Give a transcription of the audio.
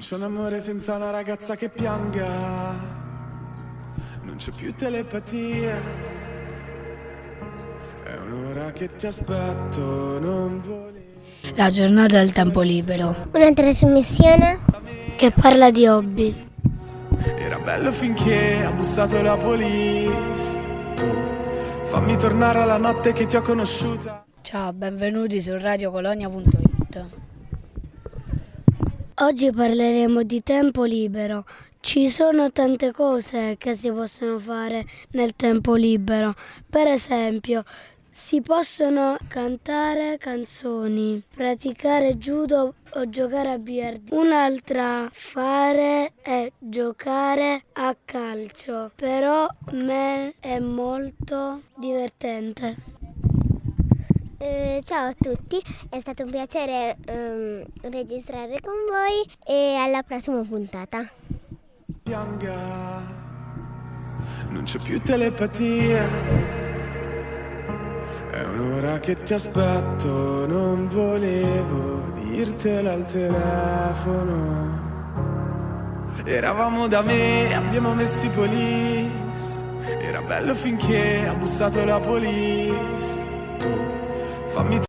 c'è un amore senza una ragazza che pianga, non c'è più telepatia. È un'ora che ti aspetto, non volevo. La giornata del tempo libero. Una trasmissione Che parla di hobby. Era bello finché ha bussato la police. Tu fammi tornare alla notte che ti ho conosciuta. Ciao, benvenuti su radiocolonia.it. Oggi parleremo di tempo libero. Ci sono tante cose che si possono fare nel tempo libero. Per esempio, si possono cantare canzoni, praticare judo o giocare a biliardo. Un'altra fare è giocare a calcio, però è molto divertente. Ciao a tutti, è stato un piacere registrare con voi e alla prossima puntata. Pianga, non c'è più telepatia. È un'ora che ti aspetto, non volevo dirtelo al telefono. Eravamo da me, abbiamo messo i police. Era bello finché ha bussato la police. Tu fammi